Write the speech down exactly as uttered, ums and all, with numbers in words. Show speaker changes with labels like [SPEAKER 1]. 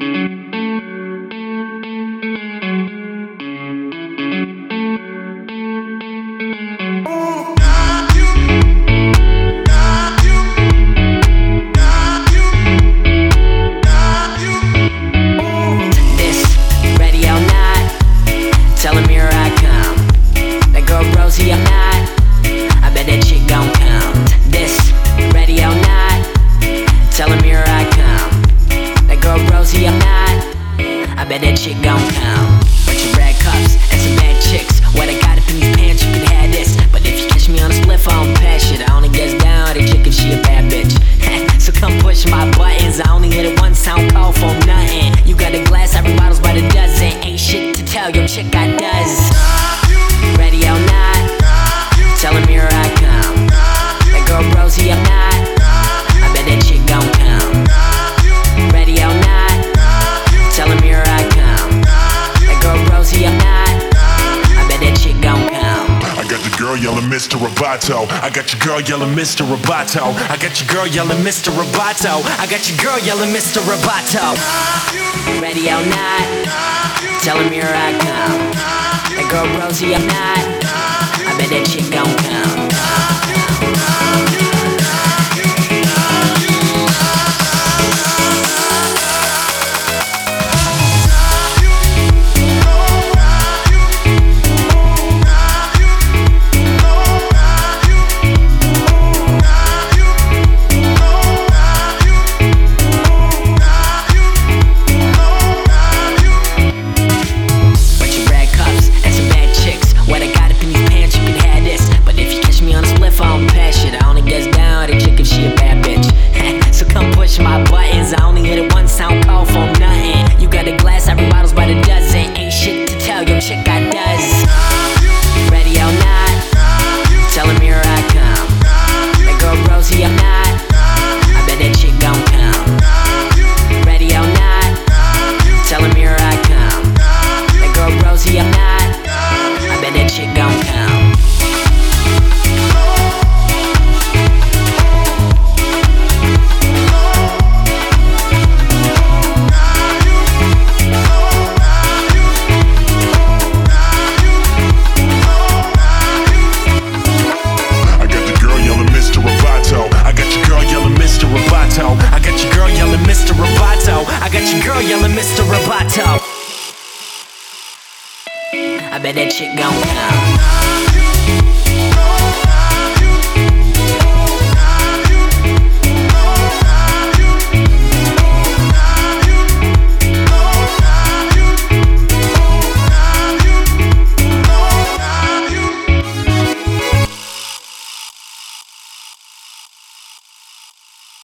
[SPEAKER 1] Bet that chick gon' come. Bunch of red cups and some bad chicks. What I got up in these pants, you can have this. But if you catch me on a spliff, I don't pass shit. I only gets down the chick if she a bad bitch. So come push my buttons. I only hit it once, I don't call for nothing. You got a glass, every bottle's by the dozen. Ain't shit to tell, your chick got does. Ready or not, tell him here I come. That girl Rosie, I'm not. I bet that chick gon' come. Ready or not, tell him here I come. That girl Rosie, I'm not. I bet that chick gon' come.
[SPEAKER 2] I got the girl yelling Mister Roboto. I got your girl yelling Mister Roboto. I got your girl yelling Mister Roboto. I got your girl yelling Mister Roboto.
[SPEAKER 1] Ready or not, tell him here I come. That girl Rosie, I'm not. I bet that chick gon' come. My buttons, I only hit it once, I don't call for nothing. You got a glass, every bottle's by the dozen. Ain't shit to tell, your chick got does. Ready or not, tell him here I come. That girl Rosie, I'm not. I bet that chick gon' come. Ready or not, tell him here I come. That girl Rosie, I'm not. I bet that chick gon' come.
[SPEAKER 2] I got your girl yelling Mister Roboto. I got your girl yelling Mister Roboto.
[SPEAKER 1] I bet that chick gon' come.